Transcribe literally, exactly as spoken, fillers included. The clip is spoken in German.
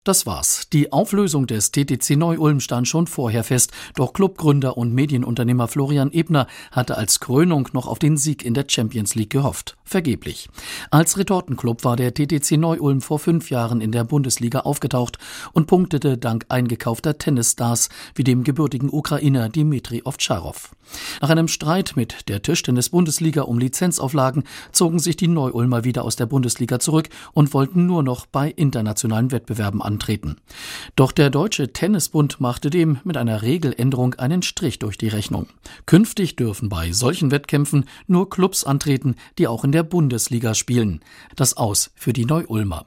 Das war's. Die Auflösung des T T C Neu-Ulm stand schon vorher fest, doch Clubgründer und Medienunternehmer Florian Ebner hatte als Krönung noch auf den Sieg in der Champions League gehofft. Vergeblich. Als Retortenclub war der T T C Neu-Ulm vor fünf Jahren in der Bundesliga aufgetaucht und punktete dank eingekaufter Tennisstars wie dem gebürtigen Ukrainer Dmitri Ovtcharov. Nach einem Streit mit der Tischtennis-Bundesliga um Lizenzauflagen zogen sich die Neu-Ulmer wieder aus der Bundesliga zurück und wollten nur noch bei internationalen Wettbewerben antreten. Doch der Deutsche Tennisbund machte dem mit einer Regeländerung einen Strich durch die Rechnung. Künftig dürfen bei solchen Wettkämpfen nur Clubs antreten, die auch in der Bundesliga spielen. Das Aus für die Neu-Ulmer.